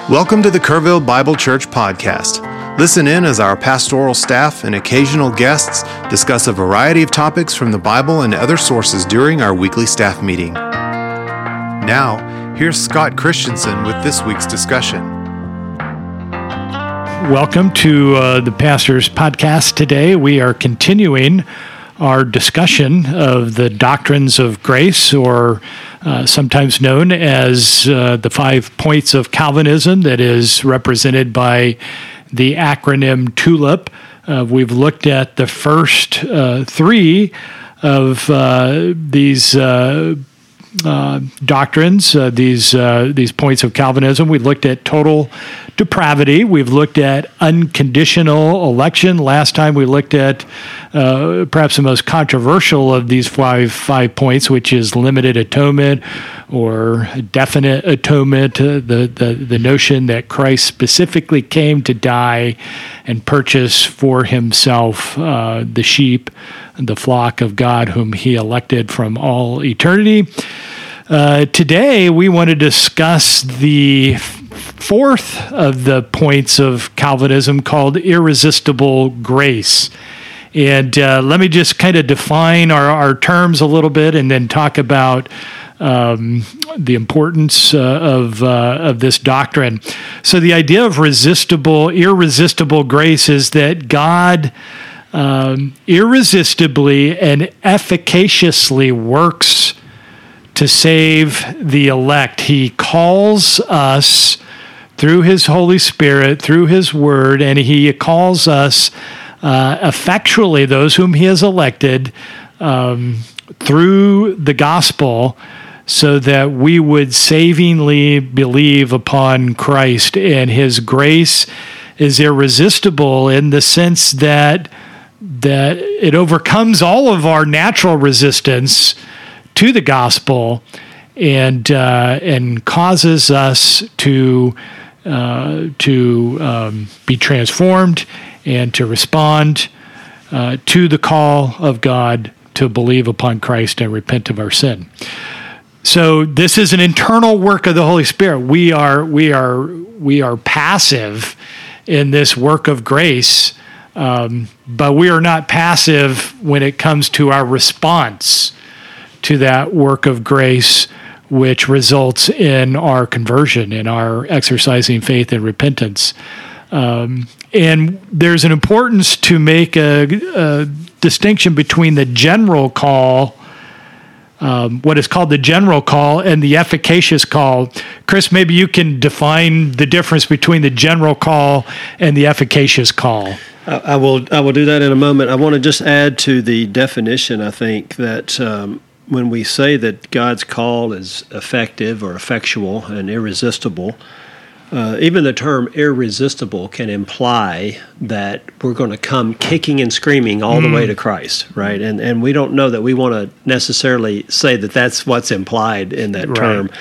Welcome to the Kerrville Bible Church podcast. Listen in as our pastoral staff and occasional guests discuss a variety of topics from the Bible and other sources during our weekly staff meeting. Now, here's Scott Christensen with this week's discussion. Welcome to the Pastor's Podcast today. We are continuing our discussion of the doctrines of grace, or sometimes known as the 5 points of Calvinism, that is represented by the acronym TULIP. We've looked at the first 3 of these doctrines, these points of Calvinism. We looked at total depravity. We've looked at unconditional election. Last time we looked at perhaps the most controversial of these five points, which is limited atonement or definite atonement, the notion that Christ specifically came to die and purchase for himself the sheep, the flock of God whom he elected from all eternity. Today, we want to discuss the 4th of the points of Calvinism, called irresistible grace. And let me just kind of define our terms a little bit and then talk about the importance of this doctrine. So the idea of irresistible grace is that God irresistibly and efficaciously works to save the elect. He calls us through his Holy Spirit, through his word, and he calls us effectually, those whom he has elected, through the gospel, so that we would savingly believe upon Christ. And his grace is irresistible in the sense that it overcomes all of our natural resistance to the gospel, and causes us to be transformed and to respond to the call of God to believe upon Christ and repent of our sin. So this is an internal work of the Holy Spirit. We are passive in this work of grace, but we are not passive when it comes to our response to that work of grace, which results in our conversion, in our exercising faith and repentance. And there's an importance to make a distinction between the general call, what is called the general call, and the efficacious call. Chris, maybe you can define the difference between the general call and the efficacious call. I will do that in a moment. I want to just add to the definition, I think, that when we say that God's call is effective or effectual and irresistible, even the term irresistible can imply that we're going to come kicking and screaming all the way to Christ, right? And we don't know that we want to necessarily say that that's what's implied in that term.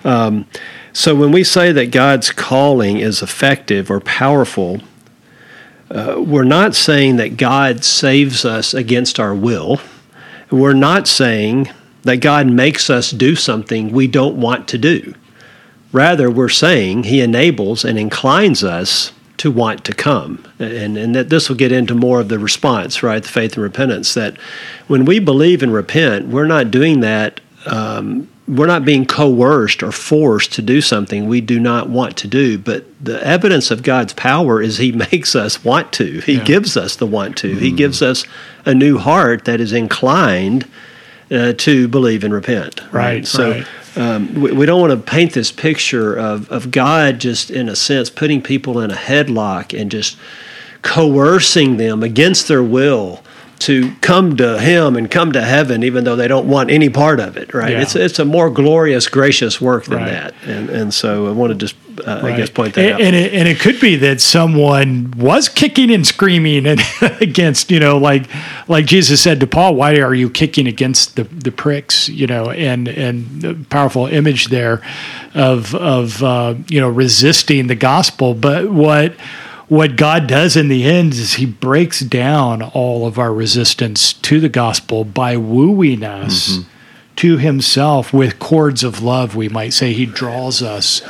So when we say that God's calling is effective or powerful, we're not saying that God saves us against our will. We're not saying that God makes us do something we don't want to do. Rather, we're saying he enables and inclines us to want to come. And that this will get into more of the response, right, the faith and repentance, that when we believe and repent, we're not doing that, we're not being coerced or forced to do something we do not want to do, but the evidence of God's power is he makes us want to. He gives us the want to. He gives us a new heart that is inclined to believe and repent. Right. So we don't want to paint this picture of God just, in a sense, putting people in a headlock and just coercing them against their will to come to him and come to heaven, even though they don't want any part of it, right? Yeah. It's a more glorious, gracious work than that. And so I want to just, I guess, point that out. And it could be that someone was kicking and screaming against, like Jesus said to Paul, why are you kicking against the pricks, and the powerful image there of resisting the gospel. But what God does in the end is he breaks down all of our resistance to the gospel by wooing us to himself with cords of love, we might say. He draws us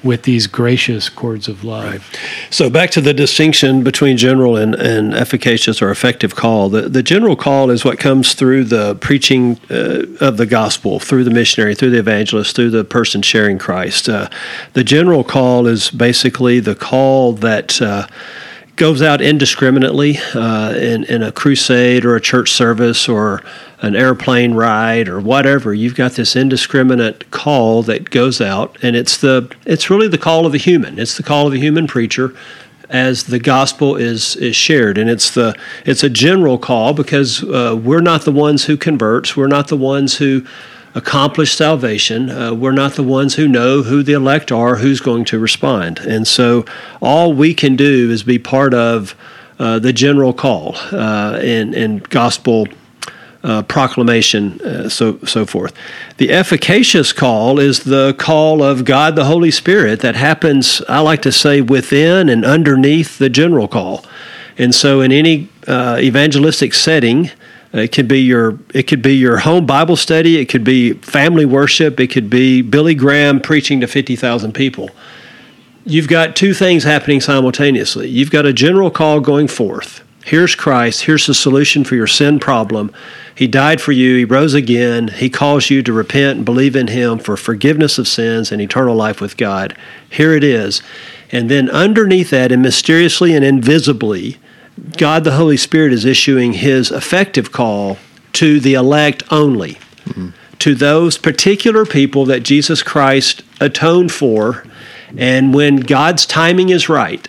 with these gracious cords of love. Right. So back to the distinction between general and efficacious or effective call. The general call is what comes through the preaching of the gospel, through the missionary, through the evangelist, through the person sharing Christ. The general call is basically the call that goes out indiscriminately in a crusade or a church service or an airplane ride or whatever. You've got this indiscriminate call that goes out, and it's really the call of a human. It's the call of a human preacher as the gospel is shared, and it's a general call because we're not the ones who converts. We're not the ones who accomplish salvation. We're not the ones who know who the elect are, who's going to respond. And so all we can do is be part of the general call and gospel proclamation, so forth. The efficacious call is the call of God the Holy Spirit that happens, I like to say, within and underneath the general call. And so in any evangelistic setting, it could be your home Bible study. It could be family worship. It could be Billy Graham preaching to 50,000 people. You've got two things happening simultaneously. You've got a general call going forth. Here's Christ. Here's the solution for your sin problem. He died for you. He rose again. He calls you to repent and believe in Him for forgiveness of sins and eternal life with God. Here it is. And then underneath that, and mysteriously and invisibly, God the Holy Spirit is issuing His effective call to the elect only, to those particular people that Jesus Christ atoned for. And when God's timing is right,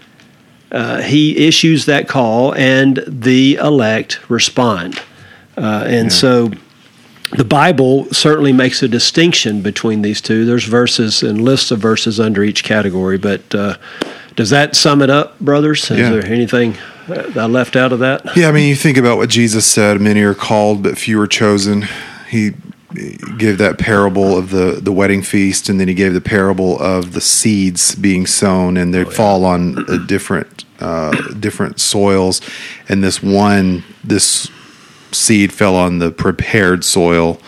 He issues that call, and the elect respond. So the Bible certainly makes a distinction between these two. There's verses and lists of verses under each category, but does that sum it up, brothers? Is there anything I left out of that? Yeah, I mean, you think about what Jesus said, many are called, but few are chosen. He gave that parable of the wedding feast, and then He gave the parable of the seeds being sown, and they fall on different soils. And this seed fell on the prepared soil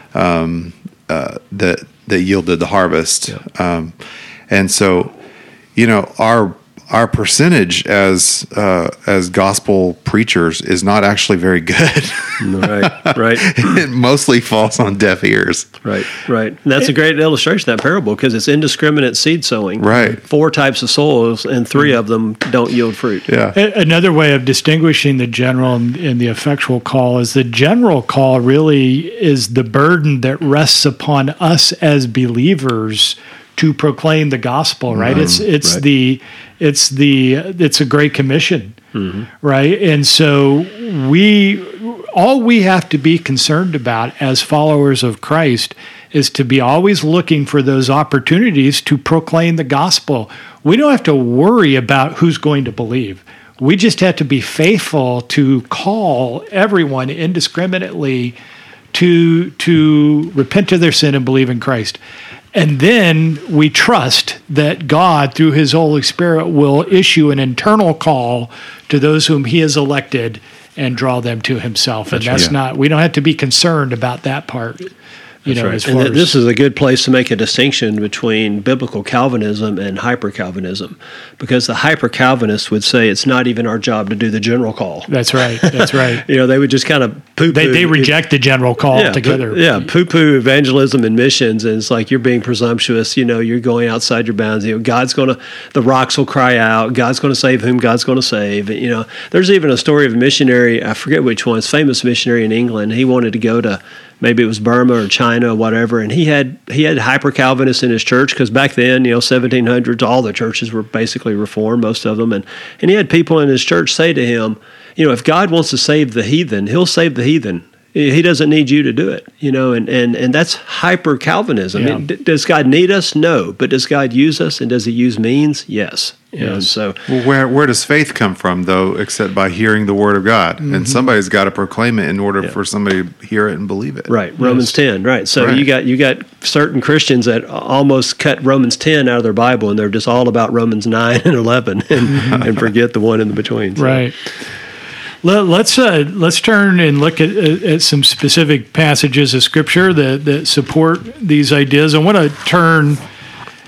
that yielded the harvest. Yeah. And so, our percentage as gospel preachers is not actually very good. Right. It mostly falls on deaf ears. Right. And that's a great illustration of that parable because it's indiscriminate seed sowing. Right. 4 types of soils, and 3 of them don't yield fruit. Yeah. Another way of distinguishing the general and the effectual call is the general call really is the burden that rests upon us as believers to proclaim the gospel, right? It's a great commission, right? And so all we have to be concerned about as followers of Christ is to be always looking for those opportunities to proclaim the gospel. We don't have to worry about who's going to believe. We just have to be faithful to call everyone indiscriminately to repent of their sin and believe in Christ. And then we trust that God, through His Holy Spirit, will issue an internal call to those whom He has elected and draw them to Himself. And we don't have to be concerned about that part. As far and this is a good place to make a distinction between biblical Calvinism and hyper-Calvinism, because the hyper-Calvinists would say it's not even our job to do the general call. That's right. They would just kind of poo-poo. They reject the general call altogether. Poo-poo evangelism and missions, and it's like you're being presumptuous. You're going outside your bounds. The rocks will cry out. God's going to save whom God's going to save. There's even a story of a missionary, I forget which one, it's a famous missionary in England. He wanted to go to, maybe it was Burma or China or whatever, and he had hyper-Calvinists in his church because back then, 1700s, all the churches were basically Reformed, most of them, and he had people in his church say to him, if God wants to save the heathen, He'll save the heathen. He doesn't need you to do it, and that's hyper-Calvinism. Yeah. Does God need us? No. But does God use us, and does He use means? Yes. So, where does faith come from, though, except by hearing the Word of God? Mm-hmm. And somebody's got to proclaim it in order for somebody to hear it and believe it. Right. Romans 10. Right. So you got certain Christians that almost cut Romans 10 out of their Bible, and they're just all about Romans 9 and 11, and forget the one in the between. So. Right. Let's turn and look at some specific passages of Scripture that support these ideas. I want to turn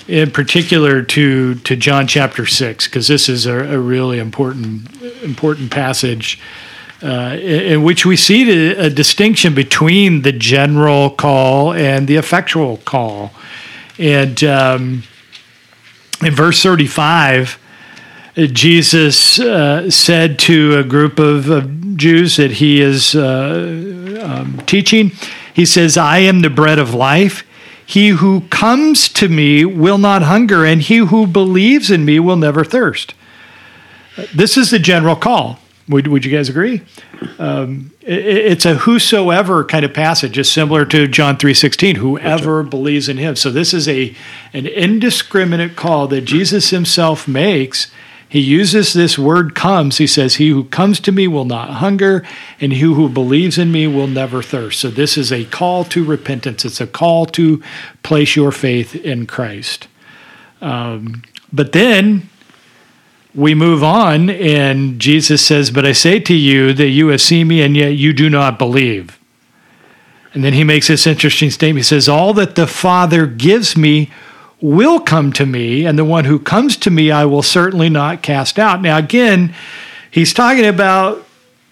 in particular to John chapter 6, because this is a really important passage in which we see a distinction between the general call and the effectual call. And in verse 35, Jesus said to a group of Jews that he is teaching, he says, "I am the bread of life. He who comes to me will not hunger, and he who believes in me will never thirst." This is the general call. Would you guys agree? It's a whosoever kind of passage, just similar to John 3:16, whoever believes in him. So this is an indiscriminate call that Jesus himself makes. He uses this word comes. He says, "He who comes to me will not hunger, and he who believes in me will never thirst." So this is a call to repentance. It's a call to place your faith in Christ. But then we move on, and Jesus says, "But I say to you that you have seen me, and yet you do not believe." And then he makes this interesting statement. He says, "All that the Father gives me will come to me, and the one who comes to me I will certainly not cast out." Now, again, he's talking about,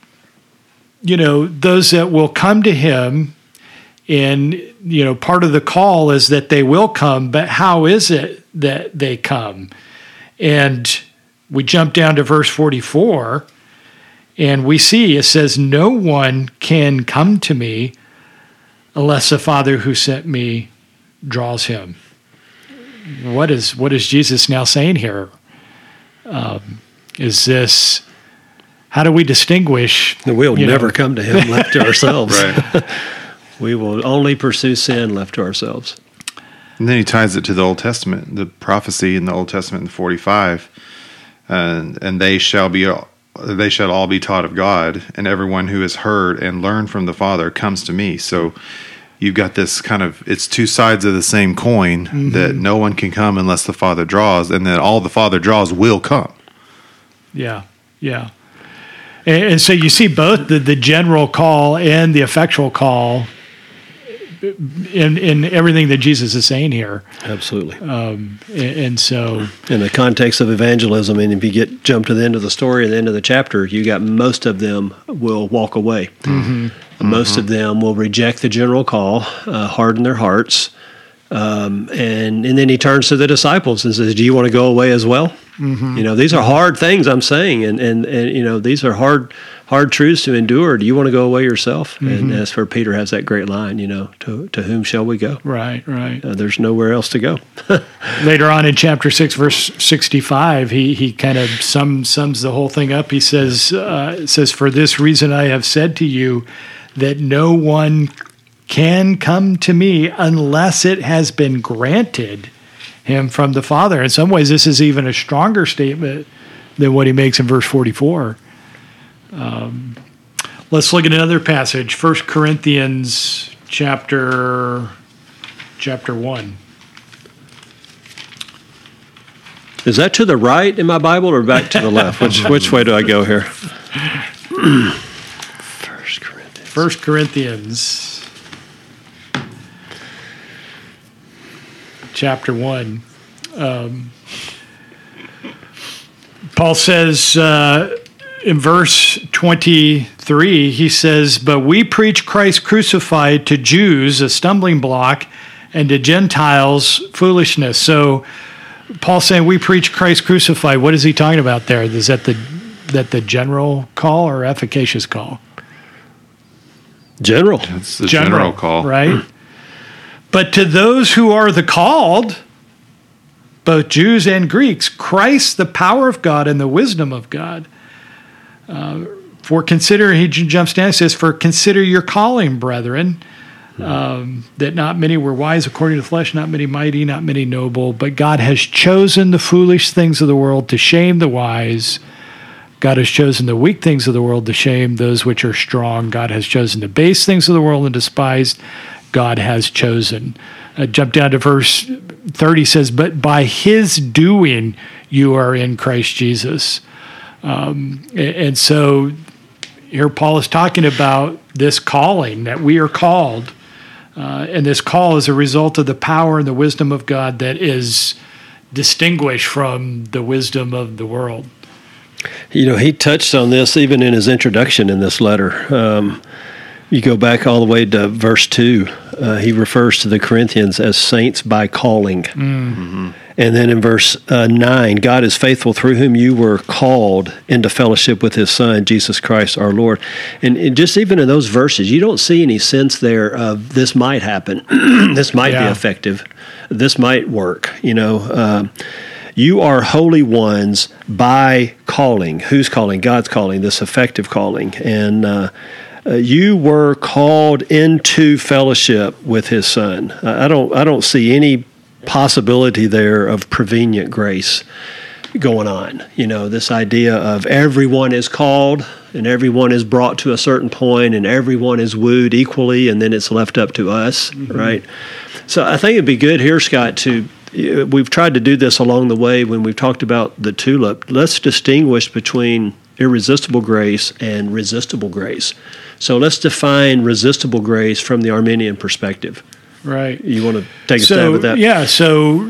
those that will come to him, and, part of the call is that they will come, but how is it that they come? And we jump down to verse 44, and we see it says, "No one can come to me unless the Father who sent me draws him." What is Jesus now saying here? Is this, how do we distinguish? We'll never come to him left to ourselves. Right. We will only pursue sin left to ourselves. And then he ties it to the Old Testament, the prophecy in the Old Testament in 45, and they shall all be taught of God, and everyone who has heard and learned from the Father comes to me. So you've got this kind of, it's two sides of the same coin, that no one can come unless the Father draws, and that all the Father draws will come. Yeah. And so you see both the general call and the effectual call in everything that Jesus is saying here. Absolutely. And so, in the context of evangelism, and if you jump to the end of the story, at the end of the chapter, you got most of them will walk away. Most of them will reject the general call, harden their hearts, and then he turns to the disciples and says, "Do you want to go away as well?" These are hard things I'm saying, and these are hard truths to endure. Do you want to go away yourself? And as for Peter has that great line, to whom shall we go? Right. There's nowhere else to go. Later on in chapter 6, verse 65, he kind of sums the whole thing up. He says, "For this reason I have said to you that no one can come to me unless it has been granted him from the Father." In some ways, this is even a stronger statement than what he makes in verse 44. Let's look at another passage, 1 Corinthians chapter 1. Is that to the right in my Bible or back to the left? Which way do I go here? 1 Corinthians chapter 1. Paul says in verse 23, he says, "But we preach Christ crucified, to Jews a stumbling block, and to Gentiles foolishness." So Paul's saying we preach Christ crucified. What is he talking about there? Is that the general call or efficacious call? General. It's the general call. Right? "But to those who are the called, both Jews and Greeks, Christ, the power of God and the wisdom of God. For consider," he jumps down and says, "For consider your calling, brethren, that not many were wise according to the flesh, not many mighty, not many noble, but God has chosen the foolish things of the world to shame the wise. God has chosen the weak things of the world to shame those which are strong. God has chosen the base things of the world and despised. God has chosen." Jump down to verse 30, says, "But by his doing you are in Christ Jesus." And so here Paul is talking about this calling, that we are called. And this call is a result of the power and the wisdom of God that is distinguished from the wisdom of the world. He touched on this even in his introduction in this letter. You go back all the way to verse 2. He refers to the Corinthians as saints by calling. Mm-hmm. And then in verse 9, God is faithful, through whom you were called into fellowship with his Son, Jesus Christ our Lord. And just even in those verses, you don't see any sense there of this might happen, this might be effective, this might work. You are holy ones by calling. Who's calling? God's calling, this effective calling. And you were called into fellowship with his Son. I don't see any possibility there of prevenient grace going on. This idea of everyone is called and everyone is brought to a certain point and everyone is wooed equally and then it's left up to us, mm-hmm. right? So I think it'd be good here, Scott, we've tried to do this along the way when we've talked about the tulip. Let's distinguish between irresistible grace and resistible grace. So let's define resistible grace from the Arminian perspective. Right. You want to take a stab at that? Yeah. So,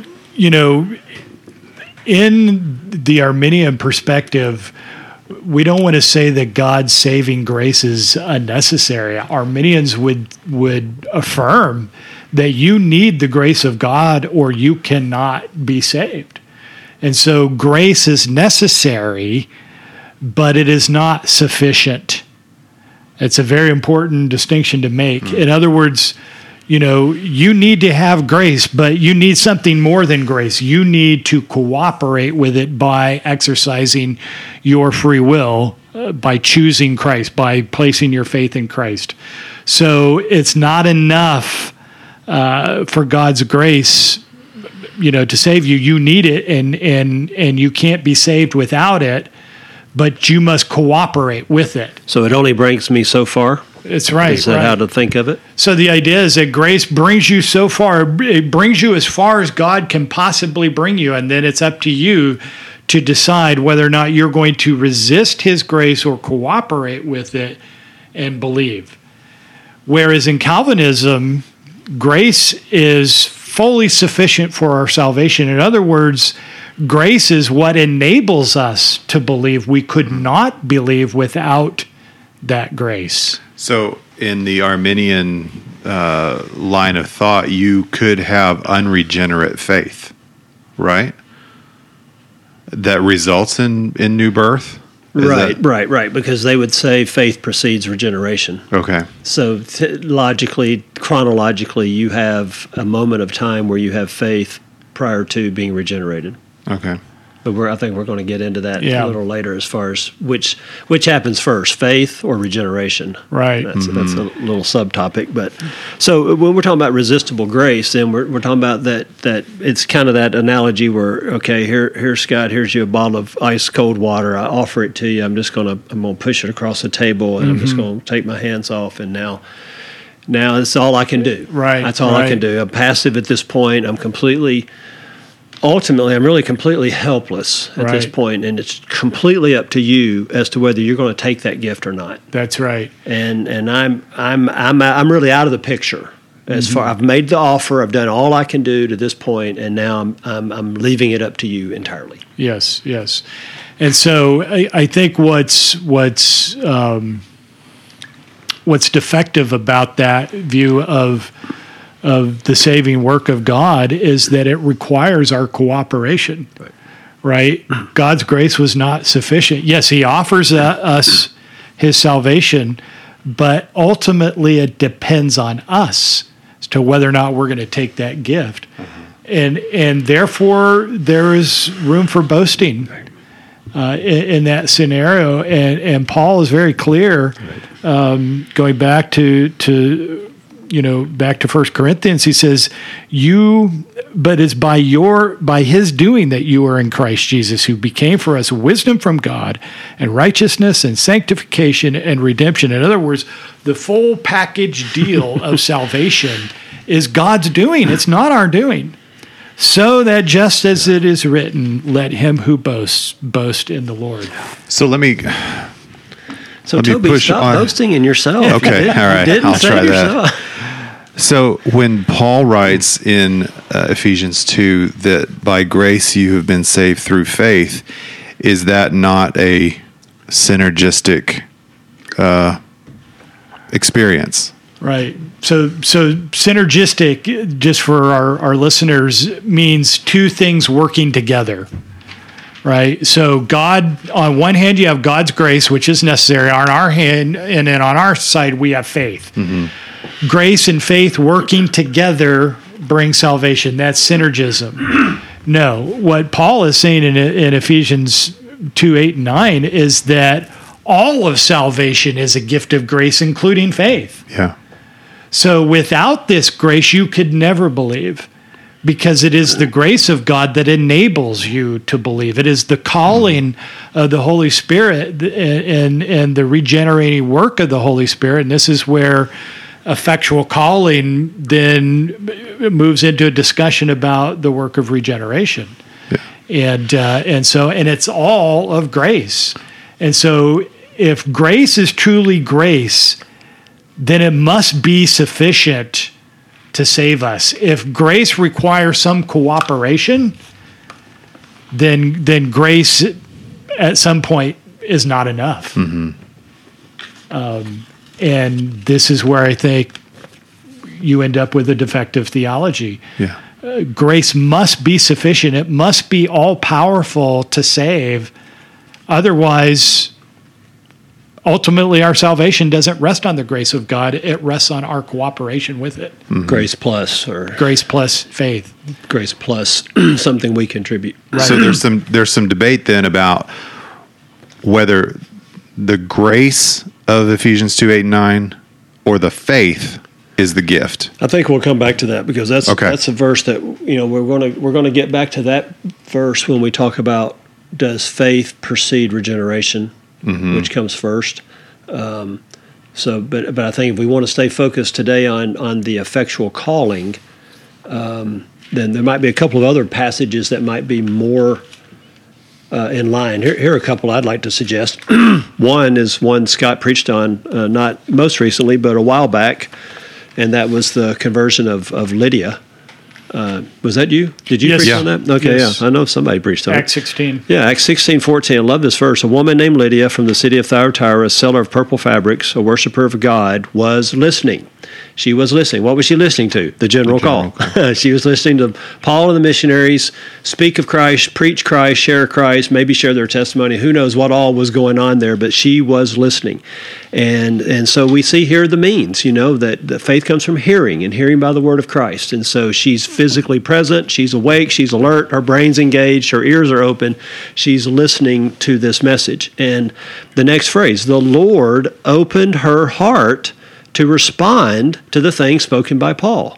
in the Arminian perspective, we don't want to say that God's saving grace is unnecessary. Arminians would affirm that you need the grace of God or you cannot be saved. And so grace is necessary, but it is not sufficient. It's a very important distinction to make. In other words, you need to have grace, but you need something more than grace. You need to cooperate with it by exercising your free will, by choosing Christ, by placing your faith in Christ. So it's not enough for God's grace, to save you. You need it, and you can't be saved without it, but you must cooperate with it. So it only brings me so far? That's right. Is that how to think of it? So the idea is that grace brings you so far. It brings you as far as God can possibly bring you, and then it's up to you to decide whether or not you're going to resist his grace or cooperate with it and believe. Whereas in Calvinism, grace is fully sufficient for our salvation. In other words, grace is what enables us to believe. We could not believe without that grace. So in the Arminian line of thought, you could have unregenerate faith, right? That results in new birth? Right. Because they would say faith precedes regeneration. Okay. So logically, chronologically, you have a moment of time where you have faith prior to being regenerated. Okay. But I think we're going to get into that a little later as far as which happens first, faith or regeneration. Right. That's a little subtopic. But so when we're talking about resistible grace, then we're talking about that it's kind of that analogy where, okay, here's Scott, here's you a bottle of ice cold water. I offer it to you. I'm going to push it across the table and I'm just going to take my hands off, and now that's all I can do. Right. That's all I can do. I'm passive at this point. Ultimately, I'm really completely helpless at this point, and it's completely up to you as to whether you're going to take that gift or not. That's right. And I'm really out of the picture as far. I've made the offer. I've done all I can do to this point, and now I'm leaving it up to you entirely. Yes. And so I think what's defective about that view of the saving work of God is that it requires our cooperation, right? God's grace was not sufficient. Yes, he offers us his salvation, but ultimately it depends on us as to whether or not we're going to take that gift. And therefore, there is room for boasting in that scenario. And Paul is very clear, going back to back to 1 Corinthians, he says, but it's by his doing that you are in Christ Jesus, who became for us wisdom from God and righteousness and sanctification and redemption. In other words, the full package deal of salvation is God's doing. It's not our doing. So that just as it is written, let him who boasts boast in the Lord. So let me Toby, stop boasting in yourself. Okay, all right. I'll try that. So when Paul writes in Ephesians 2 that by grace you have been saved through faith, is that not a synergistic experience? Right. So synergistic, just for our listeners, means two things working together. Right. So God, on one hand, you have God's grace, which is necessary. On our hand, and then on our side, we have faith. Mm-hmm. Grace and faith working together bring salvation. That's synergism. No, what Paul is saying in Ephesians 2, 8, and 9 is that all of salvation is a gift of grace, including faith. Yeah. So without this grace, you could never believe, because it is the grace of God that enables you to believe. It is the calling of the Holy Spirit and the regenerating work of the Holy Spirit. And this is where effectual calling then moves into a discussion about the work of regeneration. Yeah. And it's all of grace. And so if grace is truly grace, then it must be sufficient to save us. If grace requires some cooperation, then grace at some point is not enough. Mm-hmm. And this is where I think you end up with a defective theology. Yeah. Grace must be sufficient. It must be all-powerful to save. Otherwise, ultimately, our salvation doesn't rest on the grace of God. It rests on our cooperation with it. Mm-hmm. Grace plus faith. Grace plus something we contribute. Right. So there's some debate then about whether the grace of Ephesians 2, 8, and 9 or the faith is the gift. I think we'll come back to that, because that's a verse that we're going to get back to that verse when we talk about, does faith precede regeneration? Mm-hmm. Which comes first. But I think if we want to stay focused today on the effectual calling, then there might be a couple of other passages that might be more in line. Here are a couple I'd like to suggest. One is one Scott preached on, not most recently, but a while back, and that was the conversion of Lydia. Was that you? Did you preach on that? Okay, yes. Yeah. I know somebody preached on it. Acts 16. Yeah, Acts 16:14. I love this verse. A woman named Lydia from the city of Thyatira, a seller of purple fabrics, a worshiper of God, was listening. She was listening. What was she listening to? The general call. She was listening to Paul and the missionaries speak of Christ, preach Christ, share Christ, maybe share their testimony. Who knows what all was going on there, but she was listening. And so we see here the means, that faith comes from hearing, and hearing by the word of Christ. And so she's physically present, she's awake, she's alert, her brain's engaged, her ears are open, she's listening to this message. And the next phrase, the Lord opened her heart to respond to the things spoken by Paul.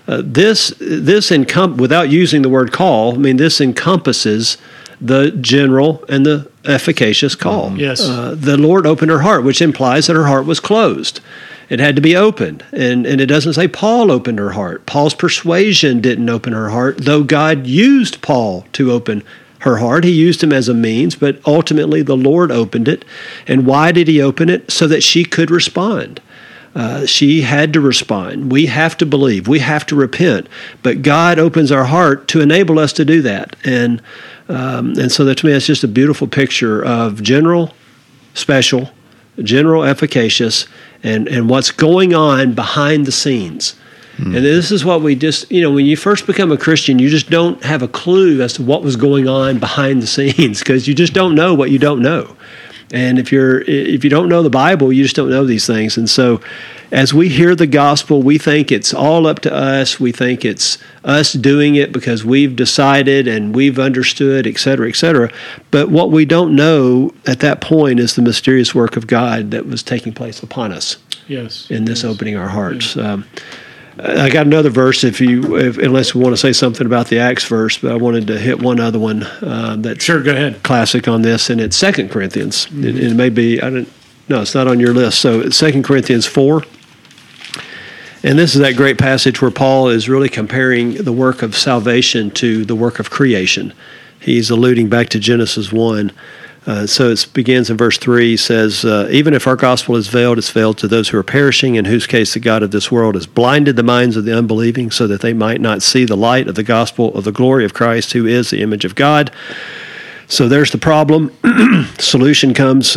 Without using the word call, this encompasses the general and the efficacious call. Yes. The Lord opened her heart, which implies that her heart was closed. It had to be opened. And it doesn't say Paul opened her heart. Paul's persuasion didn't open her heart, though God used Paul to open her heart. He used him as a means, but ultimately the Lord opened it. And why did he open it? So that she could respond. She had to respond. We have to believe. We have to repent. But God opens our heart to enable us to do that. And so that, to me, it's just a beautiful picture of general, special, general, efficacious, and what's going on behind the scenes. And this is what we just, when you first become a Christian, you just don't have a clue as to what was going on behind the scenes, because you just don't know what you don't know. And if you don't know the Bible, you just don't know these things. And so as we hear the gospel, we think it's all up to us. We think it's us doing it because we've decided and we've understood, et cetera, et cetera. But what we don't know at that point is the mysterious work of God that was taking place upon us. Yes. In this opening our hearts. Yeah. I got another verse unless we want to say something about the Acts verse, but I wanted to hit one other one that's sure, go ahead. Classic on this, and it's 2 Corinthians. Mm-hmm. It may be, it's not on your list. So it's 2 Corinthians 4. And this is that great passage where Paul is really comparing the work of salvation to the work of creation. He's alluding back to Genesis 1. So it begins in verse 3, says, even if our gospel is veiled, it's veiled to those who are perishing, in whose case the God of this world has blinded the minds of the unbelieving so that they might not see the light of the gospel of the glory of Christ, who is the image of God. So there's the problem. Solution comes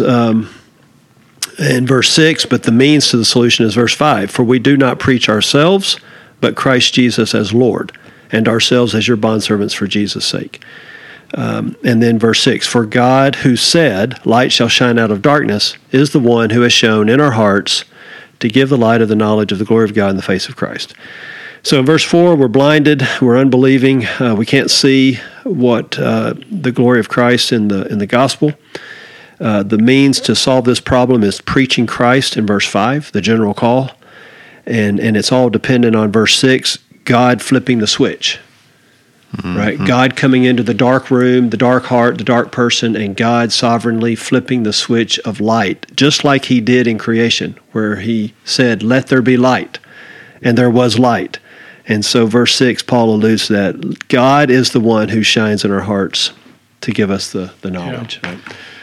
in verse 6, but the means to the solution is verse 5. For we do not preach ourselves, but Christ Jesus as Lord, and ourselves as your bondservants for Jesus' sake. And then verse 6, for God who said, light shall shine out of darkness, is the one who has shown in our hearts to give the light of the knowledge of the glory of God in the face of Christ. So in verse 4, we're blinded, we're unbelieving, we can't see what the glory of Christ in the gospel. The means to solve this problem is preaching Christ in verse 5, the general call. And it's all dependent on verse 6, God flipping the switch. Mm-hmm. Right? God coming into the dark room, the dark heart, the dark person, and God sovereignly flipping the switch of light, just like he did in creation, where he said, let there be light, and there was light. And so verse 6, Paul alludes to that. God is the one who shines in our hearts to give us the knowledge. Yeah. Right?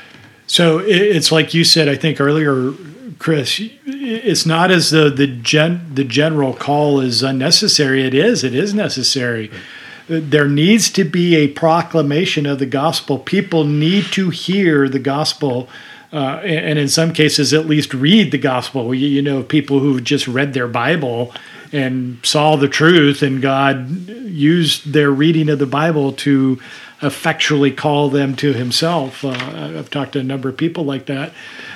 So it's like you said, I think earlier, Chris, it's not as though the general call is unnecessary. It is necessary. There needs to be a proclamation of the gospel. People need to hear the gospel, and in some cases at least read the gospel. You know, people who've just read their Bible and saw the truth, and God used their reading of the Bible to effectually call them to himself. I've talked to a number of people like that.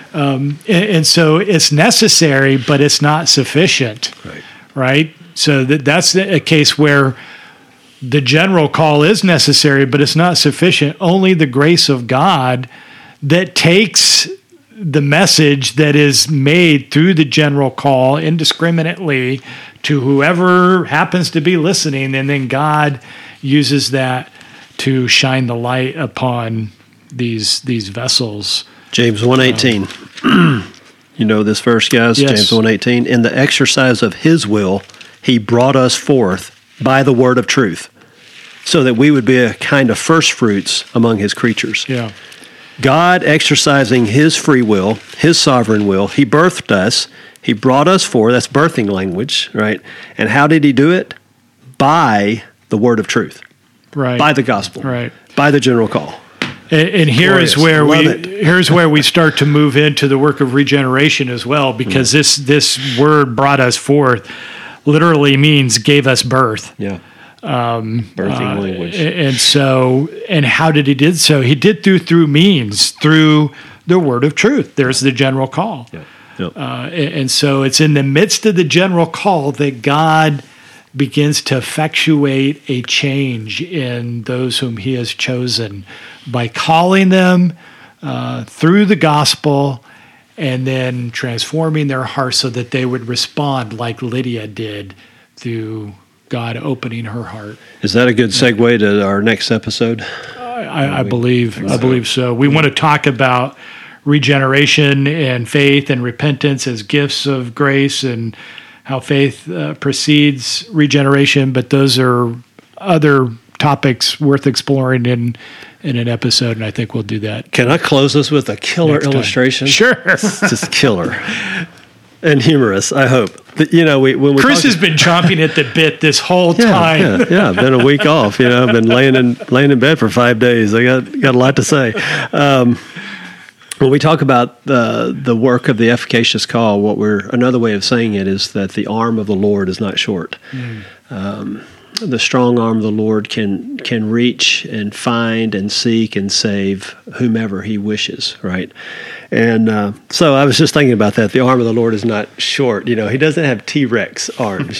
And so it's necessary, but it's not sufficient, right? So that's a case where the general call is necessary, but it's not sufficient. Only the grace of God that takes the message that is made through the general call indiscriminately to whoever happens to be listening, and then God uses that to shine the light upon these vessels. James 1:18. You know this verse, guys? Yes. James 1:18. In the exercise of his will, he brought us forth by the word of truth, so that we would be a kind of first fruits among his creatures. Yeah. God exercising his free will, his sovereign will, he birthed us, he brought us forth, that's birthing language, right? And how did he do it? By the word of truth. Right. By the gospel. Right. By the general call. And here's where we start to move into the work of regeneration as well, because this word brought us forth literally means gave us birth. Yeah. Birthing language. And how did he did so? He did through means, through the word of truth. There's the general call. Yeah. Yep. And so it's in the midst of the general call that God begins to effectuate a change in those whom he has chosen by calling them through the gospel and then transforming their hearts so that they would respond like Lydia did through God opening her heart. Is that a good segue to our next episode? I believe so. We want to talk about regeneration and faith and repentance as gifts of grace and how faith precedes regeneration, but those are other topics worth exploring in an episode, and I think we'll do that. Can I close us with a killer illustration? Sure. It's just killer. And humorous, I hope. When Chris has been chomping at the bit this whole time. Yeah. I've been a week off. I've been laying in bed for 5 days. I got a lot to say. When we talk about the work of the efficacious call, another way of saying it is that the arm of the Lord is not short. The strong arm of the Lord can reach and find and seek and save whomever he wishes, right? And so I was just thinking about that. The arm of the Lord is not short. He doesn't have T-Rex arms.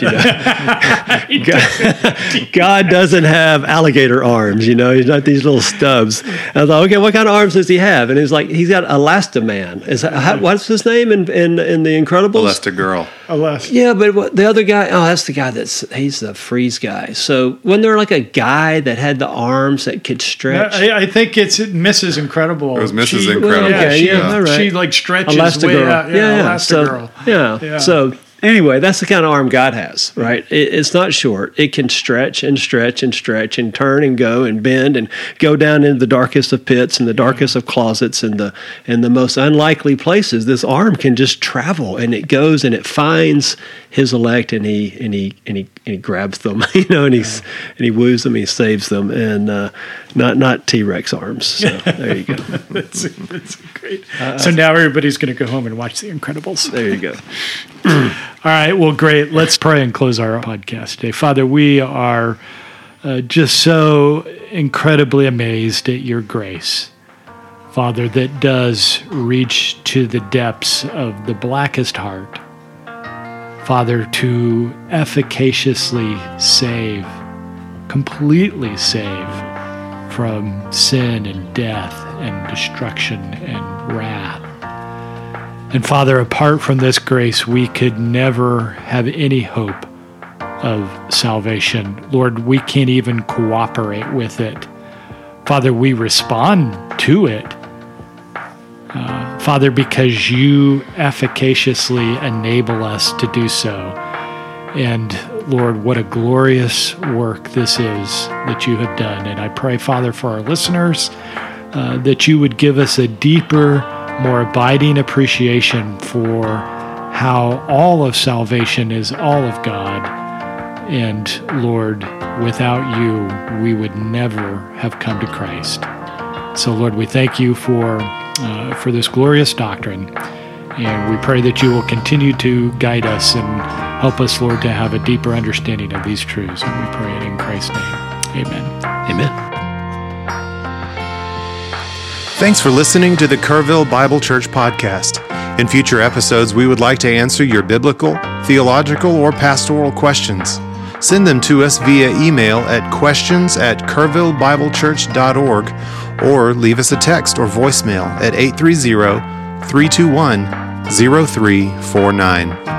God doesn't have alligator arms. He's not these little stubs. And I thought, okay, what kind of arms does he have? And he's got Elastoman. What's his name in The Incredibles? Elastigirl. Yeah, but the other guy, that's the guy he's the freeze guy. So wasn't there like a guy that had the arms that could stretch? I think it's Mrs. Incredible. It was Mrs. Incredible. Well, okay, she like stretches way out. Elastigirl. Yeah. So Anyway, that's the kind of arm God has, right? It's not short. It can stretch and stretch and stretch and turn and go and bend and go down into the darkest of pits and the darkest of closets and the most unlikely places. This arm can just travel, and it goes and it finds his elect, and he grabs them, and he woos them, he saves them, and not T-Rex arms. So there you go. That's great. So now everybody's going to go home and watch The Incredibles. There you go. All right, well, great. Let's pray and close our podcast today. Father, we are just so incredibly amazed at your grace, Father, that does reach to the depths of the blackest heart. Father, to efficaciously save, completely save from sin and death and destruction and wrath. And Father, apart from this grace, we could never have any hope of salvation. Lord, we can't even cooperate with it. Father, we respond to it. Father, because you efficaciously enable us to do so. And Lord, what a glorious work this is that you have done. And I pray, Father, for our listeners, that you would give us a deeper, more abiding appreciation for how all of salvation is all of God. And Lord, without you, we would never have come to Christ. So Lord, we thank you for this glorious doctrine. And we pray that you will continue to guide us and help us, Lord, to have a deeper understanding of these truths. And we pray it in Christ's name. Amen. Amen. Thanks for listening to the Kerrville Bible Church podcast. In future episodes, we would like to answer your biblical, theological, or pastoral questions. Send them to us via email at questions@kerrvillebiblechurch.org or leave us a text or voicemail at 830-321-0349.